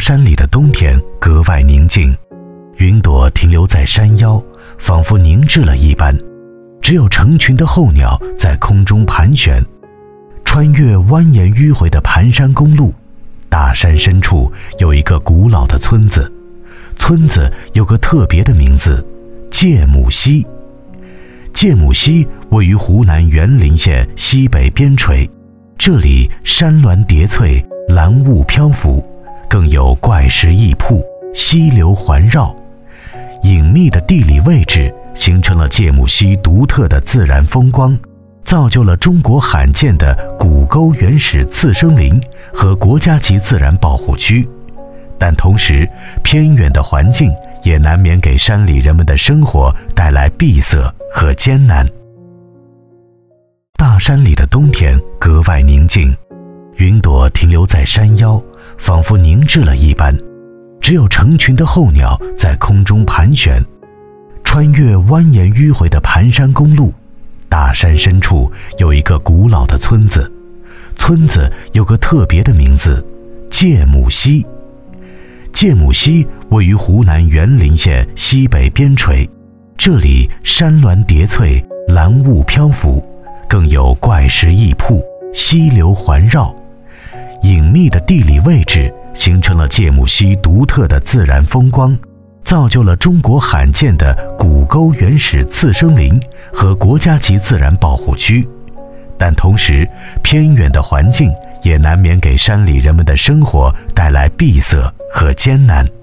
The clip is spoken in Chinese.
山里的冬天格外宁静，云朵停留在山腰，仿佛凝滞了一般，只有成群的候鸟在空中盘旋。穿越蜿蜒迂回的盘山公路，大山深处有一个古老的村子，村子有个特别的名字——芥母溪。芥母溪位于湖南沅陵县西北边陲，这里山峦叠翠，蓝雾漂浮，更有怪石异瀑，溪流环绕。隐秘的地理位置形成了芥母溪独特的自然风光，造就了中国罕见的古沟原始次生林和国家级自然保护区。但同时，偏远的环境也难免给山里人们的生活带来闭塞和艰难。大山里的冬天格外宁静，云朵停留在山腰，仿佛凝滞了一般，只有成群的候鸟在空中盘旋。穿越蜿蜒迂回的盘山公路，大山深处有一个古老的村子，村子有个特别的名字——芥母溪。芥母溪位于湖南沅陵县西北边陲，这里山峦叠翠，蓝雾漂浮，更有怪石异瀑，溪流环绕。隐秘的地理位置形成了芥母溪独特的自然风光，造就了中国罕见的古沟原始次生林和国家级自然保护区。但同时，偏远的环境也难免给山里人们的生活带来闭塞和艰难。